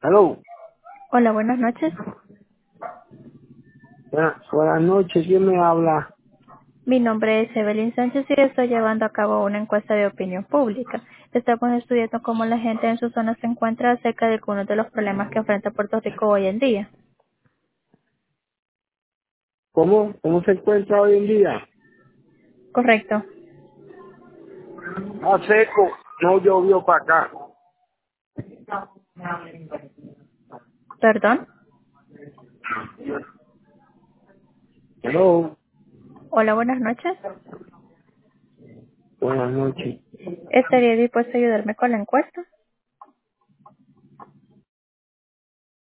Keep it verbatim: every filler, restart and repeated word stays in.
Aló, Hola, buenas noches. buenas, buenas noches, ¿quién me habla? Mi nombre es Evelyn Sánchez y estoy llevando a cabo una encuesta de opinión pública. Estamos estudiando cómo la gente en su zona se encuentra acerca de algunos de los problemas que enfrenta Puerto Rico hoy en día. ¿Cómo? ¿Cómo se encuentra hoy en día? ¿Correcto? Ah, seco, no llovió para acá. ¿Perdón? Aló, Hola, buenas noches. buenas noches. ¿Estaría dispuesto a ayudarme con la encuesta?